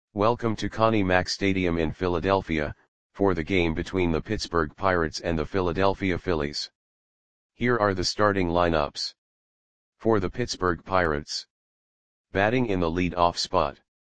Welcome to Connie Mack Stadium in Philadelphia, for the game between the Pittsburgh Pirates and the Philadelphia Phillies. Here are the starting lineups. For the Pittsburgh Pirates. Batting in the lead-off spot.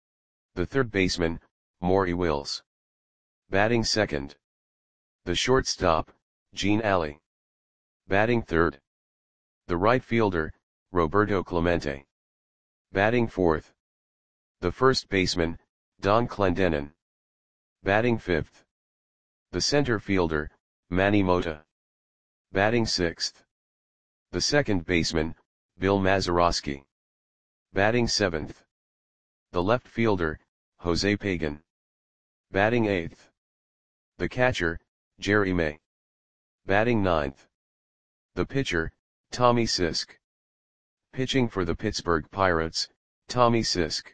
The third baseman, Maury Wills. Batting second. The shortstop, Gene Alley. Batting third. The right fielder, Roberto Clemente. Batting fourth. The first baseman, Don Clendenon. Batting fifth. The center fielder, Manny Mota. Batting sixth. The second baseman, Bill Mazeroski. Batting seventh. The left fielder, Jose Pagan. Batting eighth. The catcher, Jerry May. Batting ninth. The pitcher, Tommy Sisk. Pitching for the Pittsburgh Pirates, Tommy Sisk.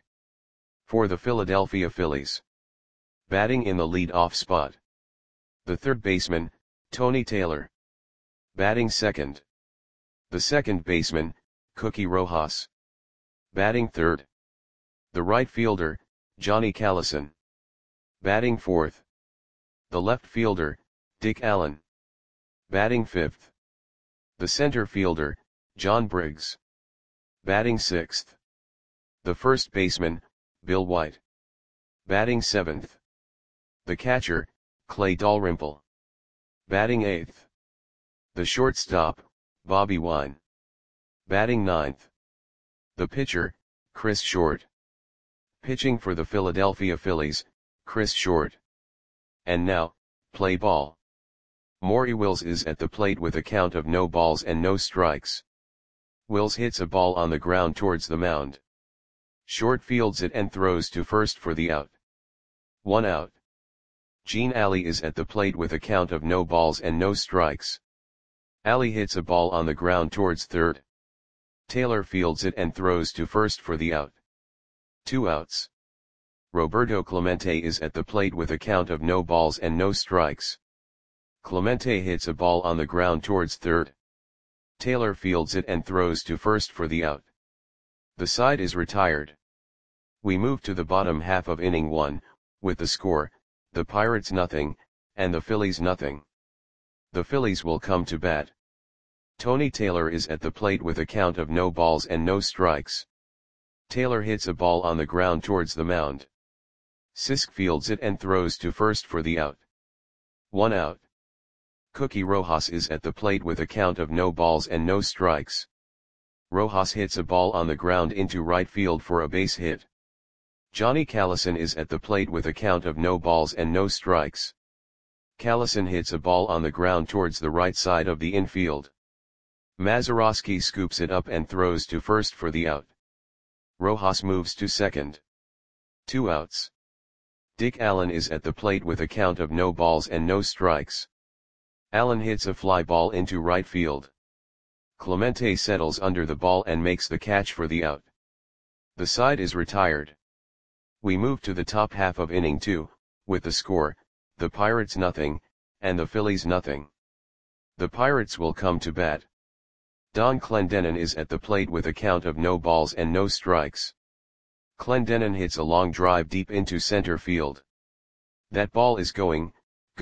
For the Philadelphia Phillies. Batting in the lead-off spot. The third baseman, Tony Taylor. Batting second. The second baseman, Cookie Rojas. Batting third. The right fielder, Johnny Callison. Batting fourth. The left fielder, Dick Allen. Batting fifth. The center fielder, John Briggs. Batting sixth. The first baseman, Bill White. Batting seventh. The catcher, Clay Dalrymple. Batting eighth. The shortstop, Bobby Wine. Batting ninth. The pitcher, Chris Short. Pitching for the Philadelphia Phillies, Chris Short. And now, play ball. Maury Wills is at the plate with a count of no balls and no strikes. Wills hits a ball on the ground towards the mound. Short fields it and throws to first for the out. 1 out. Gene Alley is at the plate with a count of no balls and no strikes. Alley hits a ball on the ground towards third. Taylor fields it and throws to first for the out. 2 outs. Roberto Clemente is at the plate with a count of no balls and no strikes. Clemente hits a ball on the ground towards third. Taylor fields it and throws to first for the out. The side is retired. We move to the bottom half of inning 1, with the score, the Pirates nothing, and the Phillies nothing. The Phillies will come to bat. Tony Taylor is at the plate with a count of no balls and no strikes. Taylor hits a ball on the ground towards the mound. Sisk fields it and throws to first for the out. 1 out. Cookie Rojas is at the plate with a count of no balls and no strikes. Rojas hits a ball on the ground into right field for a base hit. Johnny Callison is at the plate with a count of no balls and no strikes. Callison hits a ball on the ground towards the right side of the infield. Mazeroski scoops it up and throws to first for the out. Rojas moves to second. 2 outs. Dick Allen is at the plate with a count of no balls and no strikes. Allen hits a fly ball into right field. Clemente settles under the ball and makes the catch for the out. The side is retired. We move to the top half of inning 2, with the score, the Pirates nothing, and the Phillies nothing. The Pirates will come to bat. Don Clendenon is at the plate with a count of no balls and no strikes. Clendenon hits a long drive deep into center field. That ball is gone.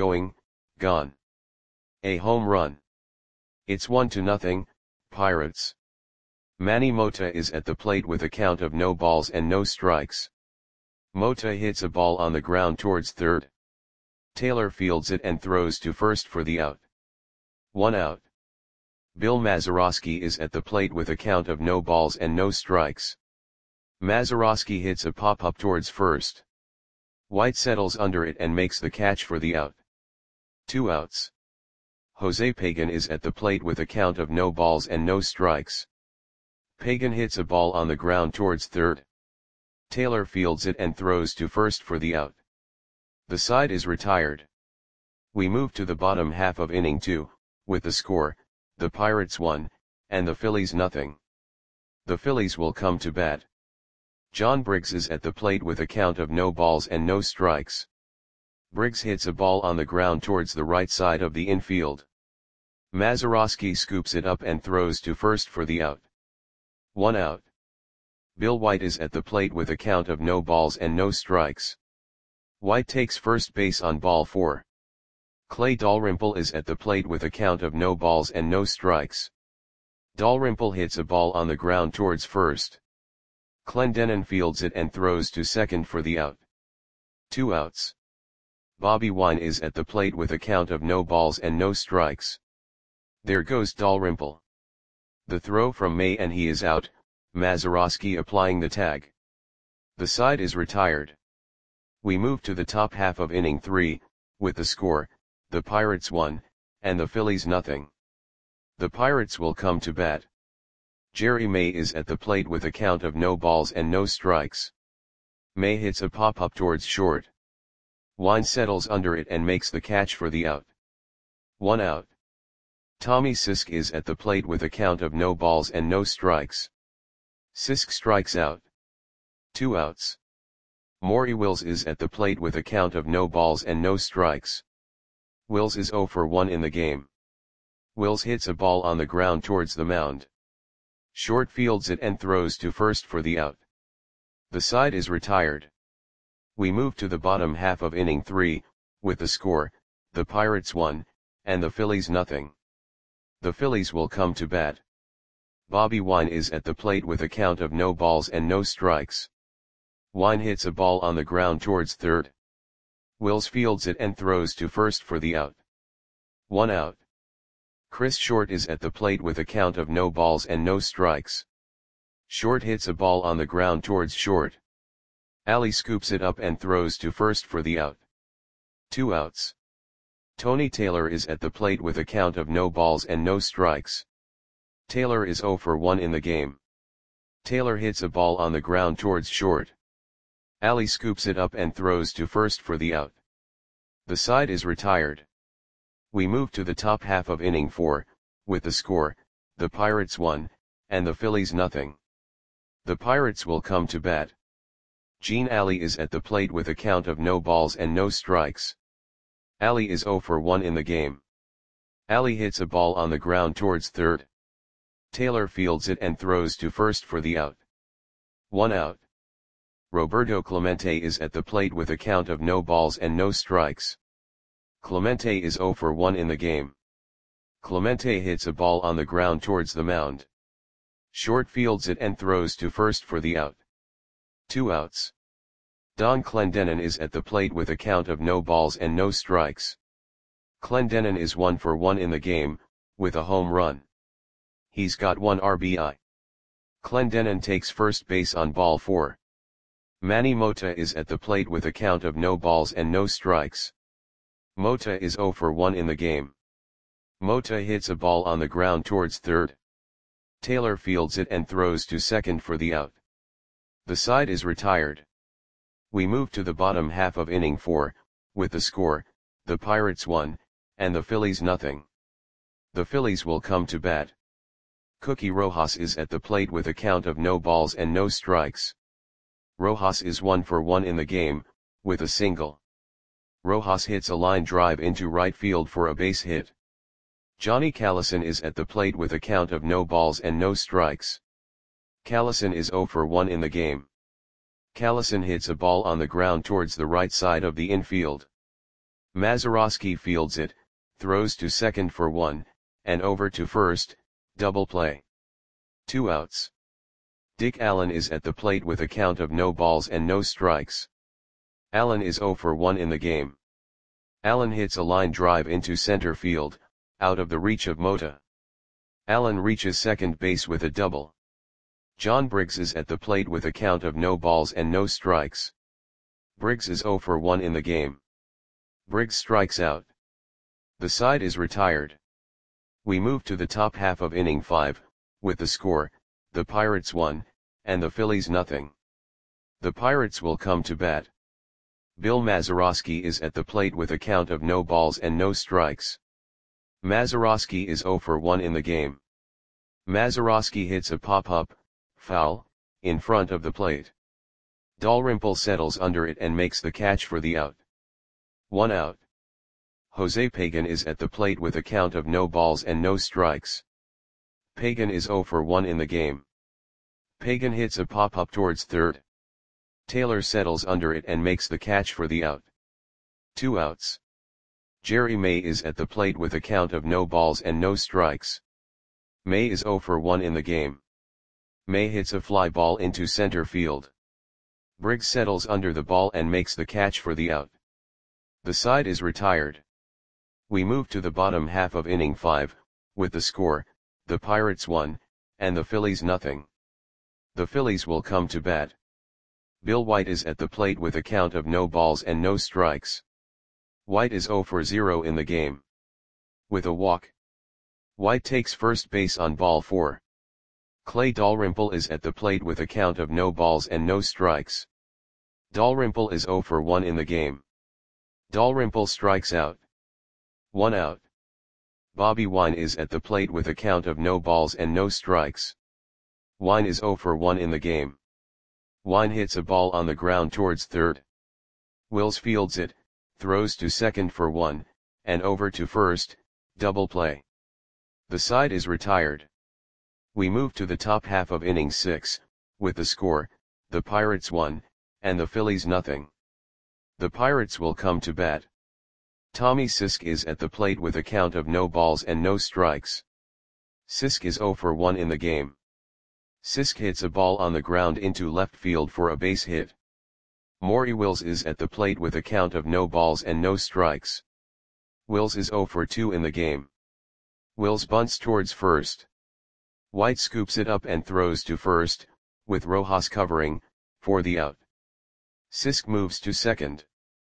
A home run. It's 1-0, Pirates. Manny Mota is at the plate with a count of no balls and no strikes. Mota hits a ball on the ground towards third. Taylor fields it and throws to first for the out. 1 out. Bill Mazeroski is at the plate with a count of no balls and no strikes. Mazeroski hits a pop-up towards first. White settles under it and makes the catch for the out. 2 outs. Jose Pagan is at the plate with a count of no balls and no strikes. Pagan hits a ball on the ground towards third. Taylor fields it and throws to first for the out. The side is retired. We move to the bottom half of inning 2, with the score, the Pirates 1, and the Phillies nothing. The Phillies will come to bat. John Briggs is at the plate with a count of no balls and no strikes. Briggs hits a ball on the ground towards the right side of the infield. Mazeroski scoops it up and throws to first for the out. 1 out. Bill White is at the plate with a count of no balls and no strikes. White takes first base on ball 4. Clay Dalrymple is at the plate with a count of no balls and no strikes. Dalrymple hits a ball on the ground towards first. Clendenon fields it and throws to second for the out. 2 outs. Bobby Wine is at the plate with a count of no balls and no strikes. There goes Dalrymple. The throw from May and he is out, Mazeroski applying the tag. The side is retired. We move to the top half of inning 3, with the score, the Pirates 1, and the Phillies nothing. The Pirates will come to bat. Jerry May is at the plate with a count of no balls and no strikes. May hits a pop-up towards short. Wine settles under it and makes the catch for the out. 1 out. Tommy Sisk is at the plate with a count of no balls and no strikes. Sisk strikes out. 2 outs. Maury Wills is at the plate with a count of no balls and no strikes. Wills is 0 for 1 in the game. Wills hits a ball on the ground towards the mound. Short fields it and throws to first for the out. The side is retired. We move to the bottom half of inning 3, with the score, the Pirates 1, and the Phillies nothing. The Phillies will come to bat. Bobby Wine is at the plate with a count of no balls and no strikes. Wine hits a ball on the ground towards third. Wills fields it and throws to first for the out. 1 out. Chris Short is at the plate with a count of no balls and no strikes. Short hits a ball on the ground towards short. Ali scoops it up and throws to first for the out. 2 outs. Tony Taylor is at the plate with a count of no balls and no strikes. Taylor is 0 for 1 in the game. Taylor hits a ball on the ground towards short. Ali scoops it up and throws to first for the out. The side is retired. We move to the top half of inning 4, with the score, the Pirates 1, and the Phillies nothing. The Pirates will come to bat. Gene Ali is at the plate with a count of no balls and no strikes. Ali is 0 for 1 in the game. Ali hits a ball on the ground towards third. Taylor fields it and throws to first for the out. 1 out. Roberto Clemente is at the plate with a count of no balls and no strikes. Clemente is 0 for 1 in the game. Clemente hits a ball on the ground towards the mound. Short fields it and throws to first for the out. 2 outs. Don Clendenon is at the plate with a count of no balls and no strikes. Clendenon is 1 for 1 in the game, with a home run. He's got 1 RBI. Clendenon takes first base on ball 4. Manny Mota is at the plate with a count of no balls and no strikes. Mota is 0 for 1 in the game. Mota hits a ball on the ground towards third. Taylor fields it and throws to second for the out. The side is retired. We move to the bottom half of inning 4, with the score, the Pirates 1, and the Phillies nothing. The Phillies will come to bat. Cookie Rojas is at the plate with a count of no balls and no strikes. Rojas is 1 for 1 in the game, with a single. Rojas hits a line drive into right field for a base hit. Johnny Callison is at the plate with a count of no balls and no strikes. Callison is 0 for 1 in the game. Callison hits a ball on the ground towards the right side of the infield. Mazeroski fields it, throws to second for 1, and over to first, double play. 2 outs. Dick Allen is at the plate with a count of no balls and no strikes. Allen is 0 for 1 in the game. Allen hits a line drive into center field, out of the reach of Mota. Allen reaches second base with a double. John Briggs is at the plate with a count of no balls and no strikes. Briggs is 0 for 1 in the game. Briggs strikes out. The side is retired. We move to the top half of inning 5, with the score, the Pirates 1, and the Phillies nothing. The Pirates will come to bat. Bill Mazeroski is at the plate with a count of no balls and no strikes. Mazeroski is 0 for 1 in the game. Mazeroski hits a pop-up, foul, in front of the plate. Dalrymple settles under it and makes the catch for the out. 1 out. Jose Pagan is at the plate with a count of no balls and no strikes. Pagan is 0 for 1 in the game. Pagan hits a pop-up towards third. Taylor settles under it and makes the catch for the out. 2 outs. Jerry May is at the plate with a count of no balls and no strikes. May is 0 for 1 in the game. May hits a fly ball into center field. Briggs settles under the ball and makes the catch for the out. The side is retired. We move to the bottom half of inning 5, with the score, the Pirates 1, and the Phillies nothing. The Phillies will come to bat. Bill White is at the plate with a count of no balls and no strikes. White is 0 for 0 in the game. With a walk. White takes first base on ball 4. Clay Dalrymple is at the plate with a count of no balls and no strikes. Dalrymple is 0 for 1 in the game. Dalrymple strikes out. 1 out. Bobby Wine is at the plate with a count of no balls and no strikes. Wine is 0 for 1 in the game. Wine hits a ball on the ground towards third. Wills fields it, throws to second for 1, and over to first, double play. The side is retired. We move to the top half of inning 6, with the score, the Pirates 1, and the Phillies nothing. The Pirates will come to bat. Tommy Sisk is at the plate with a count of no balls and no strikes. Sisk is 0 for 1 in the game. Sisk hits a ball on the ground into left field for a base hit. Maury Wills is at the plate with a count of no balls and no strikes. Wills is 0 for 2 in the game. Wills bunts towards first. White scoops it up and throws to first, with Rojas covering, for the out. Sisk moves to second.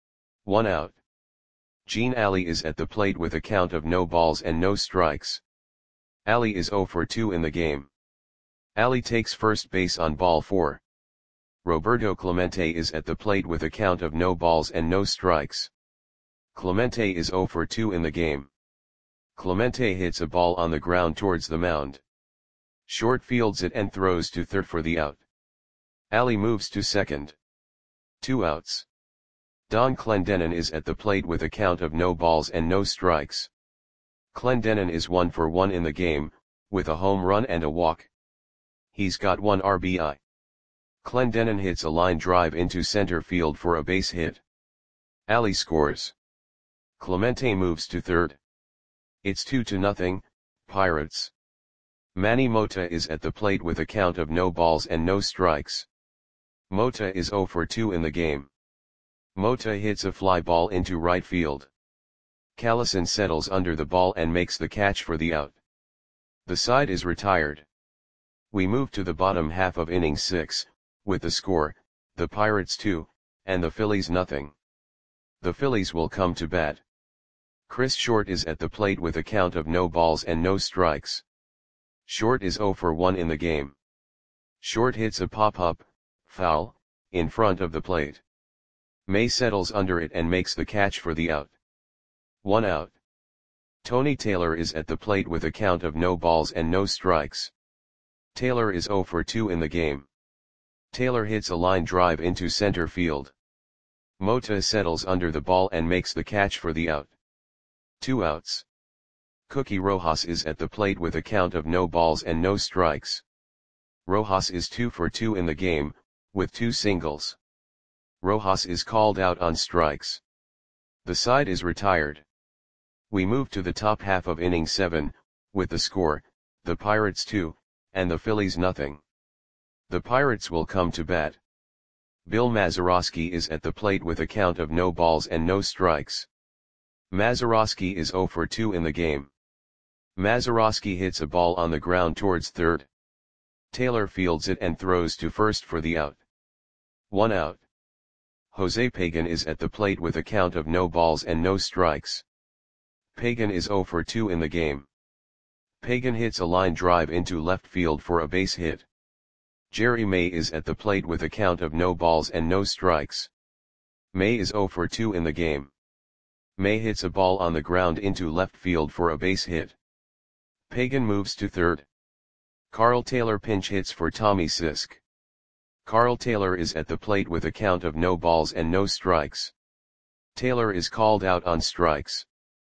1 out. Gene Alley is at the plate with a count of no balls and no strikes. Alley is 0 for 2 in the game. Alley takes first base on ball 4. Roberto Clemente is at the plate with a count of no balls and no strikes. Clemente is 0 for 2 in the game. Clemente hits a ball on the ground towards the mound. Short fields it and throws to third for the out. Alley moves to second. 2 outs. Don Clendenon is at the plate with a count of no balls and no strikes. Clendenon is 1 for 1 in the game, with a home run and a walk. He's got 1 RBI. Clendenon hits a line drive into center field for a base hit. Alley scores. Clemente moves to third. It's 2-0, Pirates. Manny Mota is at the plate with a count of no balls and no strikes. Mota is 0 for 2 in the game. Mota hits a fly ball into right field. Callison settles under the ball and makes the catch for the out. The side is retired. We move to the bottom half of inning 6, with the score, the Pirates 2, and the Phillies nothing. The Phillies will come to bat. Chris Short is at the plate with a count of no balls and no strikes. Short is 0 for 1 in the game. Short hits a pop-up, foul, in front of the plate. May settles under it and makes the catch for the out. 1 out. Tony Taylor is at the plate with a count of no balls and no strikes. Taylor is 0 for 2 in the game. Taylor hits a line drive into center field. Mota settles under the ball and makes the catch for the out. 2 outs. Cookie Rojas is at the plate with a count of no balls and no strikes. Rojas is 2 for 2 in the game, with 2 singles. Rojas is called out on strikes. The side is retired. We move to the top half of inning 7, with the score, the Pirates 2, and the Phillies nothing. The Pirates will come to bat. Bill Mazeroski is at the plate with a count of no balls and no strikes. Mazeroski is 0 for 2 in the game. Mazeroski hits a ball on the ground towards third. Taylor fields it and throws to first for the out. 1 out. Jose Pagan is at the plate with a count of no balls and no strikes. Pagan is 0 for 2 in the game. Pagan hits a line drive into left field for a base hit. Jerry May is at the plate with a count of no balls and no strikes. May is 0 for 2 in the game. May hits a ball on the ground into left field for a base hit. Pagan moves to third. Carl Taylor pinch hits for Tommy Sisk. Carl Taylor is at the plate with a count of no balls and no strikes. Taylor is called out on strikes.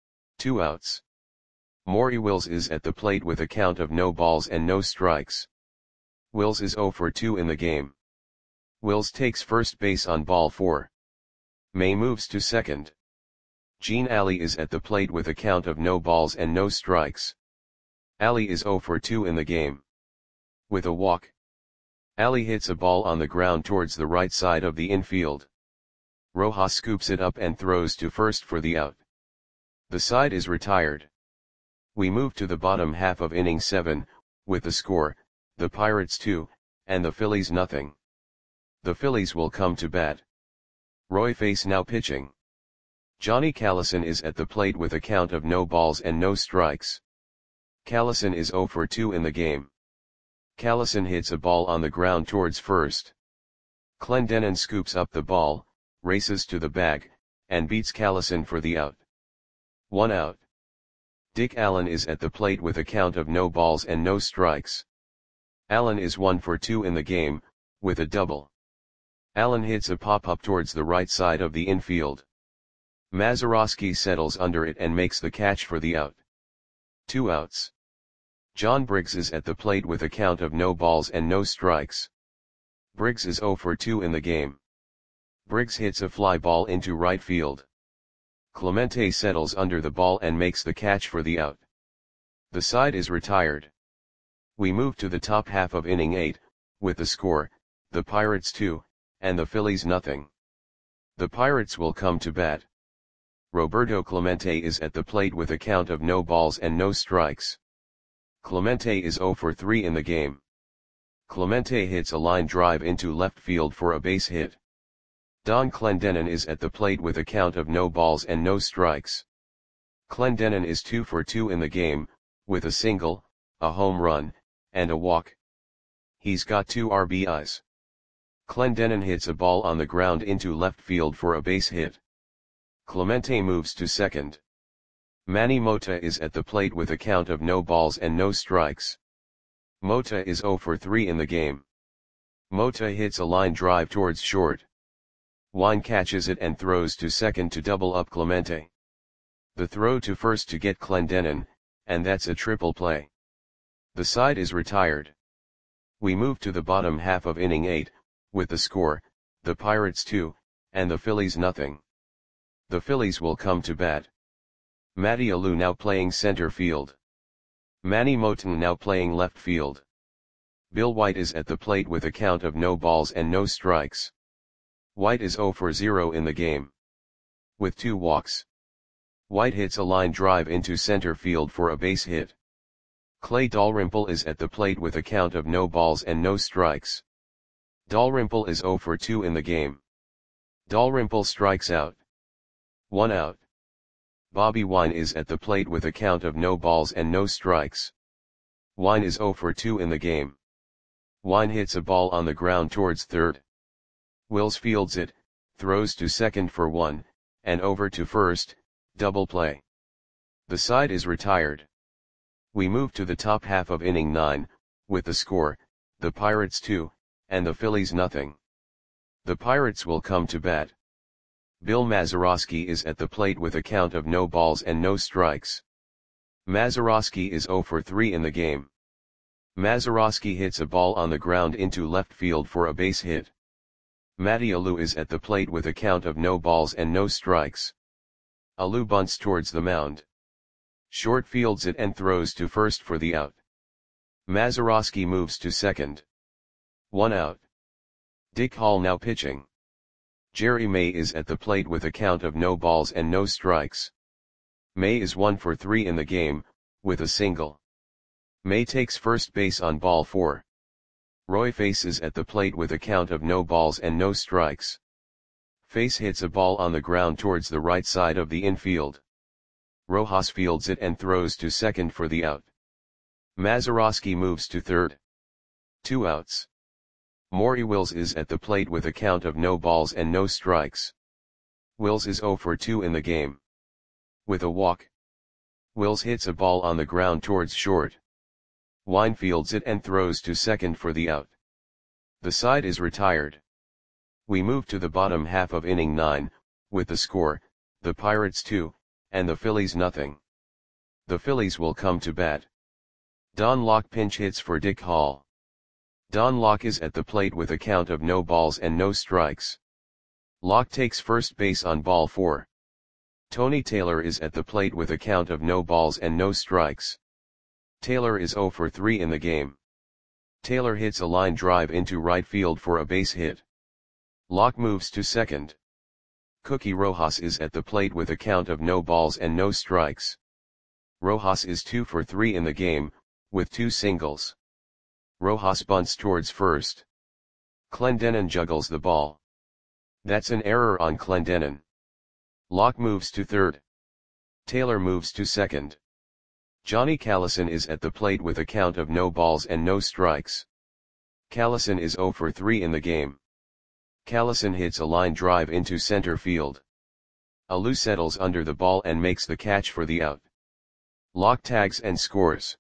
2 outs. Maury Wills is at the plate with a count of no balls and no strikes. Wills is 0 for 2 in the game. Wills takes first base on ball 4. May moves to second. Gene Ali is at the plate with a count of no balls and no strikes. Ali is 0 for 2 in the game. With a walk, Ali hits a ball on the ground towards the right side of the infield. Rojas scoops it up and throws to first for the out. The side is retired. We move to the bottom half of inning 7, with the score, the Pirates 2, and the Phillies nothing. The Phillies will come to bat. Roy Face now pitching. Johnny Callison is at the plate with a count of no balls and no strikes. Callison is 0 for 2 in the game. Callison hits a ball on the ground towards first. Clendenon scoops up the ball, races to the bag, and beats Callison for the out. 1 out. Dick Allen is at the plate with a count of no balls and no strikes. Allen is 1 for 2 in the game, with a double. Allen hits a pop-up towards the right side of the infield. Mazeroski settles under it and makes the catch for the out. 2 outs. John Briggs is at the plate with a count of no balls and no strikes. Briggs is 0 for 2 in the game. Briggs hits a fly ball into right field. Clemente settles under the ball and makes the catch for the out. The side is retired. We move to the top half of inning 8, with the score, the Pirates 2, and the Phillies nothing. The Pirates will come to bat. Roberto Clemente is at the plate with a count of no balls and no strikes. Clemente is 0 for 3 in the game. Clemente hits a line drive into left field for a base hit. Don Clendenon is at the plate with a count of no balls and no strikes. Clendenon is 2 for 2 in the game, with a single, a home run, and a walk. He's got 2 RBIs. Clendenon hits a ball on the ground into left field for a base hit. Clemente moves to second. Manny Mota is at the plate with a count of no balls and no strikes. Mota is 0 for 3 in the game. Mota hits a line drive towards short. Wine catches it and throws to second to double up Clemente. The throw to first to get Clendenon, and that's a triple play. The side is retired. We move to the bottom half of inning 8, with the score, the Pirates 2, and the Phillies nothing. The Phillies will come to bat. Matty Alou now playing center field. Manny Moton now playing left field. Bill White is at the plate with a count of no balls and no strikes. White is 0 for 0 in the game. With 2 walks. White hits a line drive into center field for a base hit. Clay Dalrymple is at the plate with a count of no balls and no strikes. Dalrymple is 0 for 2 in the game. Dalrymple strikes out. 1 out. Bobby Wine is at the plate with a count of no balls and no strikes. Wine is 0 for 2 in the game. Wine hits a ball on the ground towards third. Wills fields it, throws to second for 1, and over to first, double play. The side is retired. We move to the top half of inning 9, with the score, the Pirates 2, and the Phillies nothing. The Pirates will come to bat. Bill Mazeroski is at the plate with a count of no balls and no strikes. Mazeroski is 0 for 3 in the game. Mazeroski hits a ball on the ground into left field for a base hit. Matty Alou is at the plate with a count of no balls and no strikes. Alou bunts towards the mound. Short fields it and throws to first for the out. Mazeroski moves to second. 1 out. Dick Hall now pitching. Jerry May is at the plate with a count of no balls and no strikes. May is 1 for 3 in the game, with a single. May takes first base on ball 4. Roy Face is at the plate with a count of no balls and no strikes. Face hits a ball on the ground towards the right side of the infield. Rojas fields it and throws to second for the out. Mazeroski moves to third. 2 outs. Maury Wills is at the plate with a count of no balls and no strikes. Wills is 0 for 2 in the game. With a walk. Wills hits a ball on the ground towards short. Wine fields it and throws to second for the out. The side is retired. We move to the bottom half of inning 9, with the score, the Pirates 2, and the Phillies nothing. The Phillies will come to bat. Don Locke pinch hits for Dick Hall. Don Locke is at the plate with a count of no balls and no strikes. Locke takes first base on ball 4. Tony Taylor is at the plate with a count of no balls and no strikes. Taylor is 0 for 3 in the game. Taylor hits a line drive into right field for a base hit. Locke moves to second. Cookie Rojas is at the plate with a count of no balls and no strikes. Rojas is 2 for 3 in the game, with 2 singles. Rojas bunts towards first. Clendenon juggles the ball. That's an error on Clendenon. Locke moves to third. Taylor moves to second. Johnny Callison is at the plate with a count of no balls and no strikes. Callison is 0 for 3 in the game. Callison hits a line drive into center field. Alou settles under the ball and makes the catch for the out. Locke tags and scores.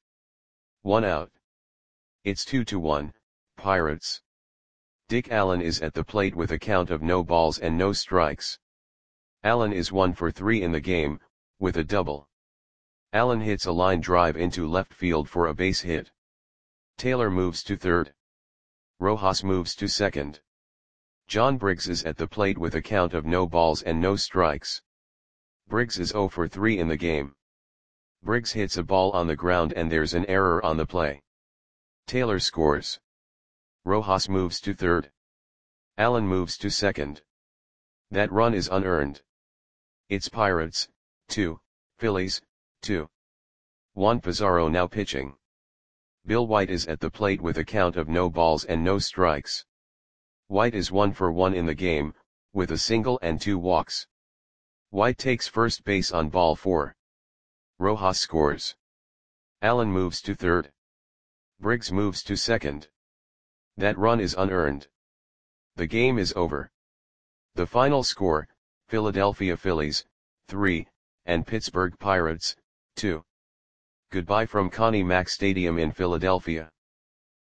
1 out. It's 2-1, Pirates. Dick Allen is at the plate with a count of no balls and no strikes. Allen is 1 for 3 in the game, with a double. Allen hits a line drive into left field for a base hit. Taylor moves to third. Rojas moves to second. John Briggs is at the plate with a count of no balls and no strikes. Briggs is 0 for 3 in the game. Briggs hits a ball on the ground and there's an error on the play. Taylor scores. Rojas moves to third. Allen moves to second. That run is unearned. It's Pirates, 2, Phillies, 2. Juan Pizarro now pitching. Bill White is at the plate with a count of no balls and no strikes. White is 1 for 1 in the game, with a single and 2 walks. White takes first base on ball 4. Rojas scores. Allen moves to third. Briggs moves to second. That run is unearned. The game is over. The final score, Philadelphia Phillies, 3, and Pittsburgh Pirates, 2. Goodbye from Connie Mack Stadium in Philadelphia.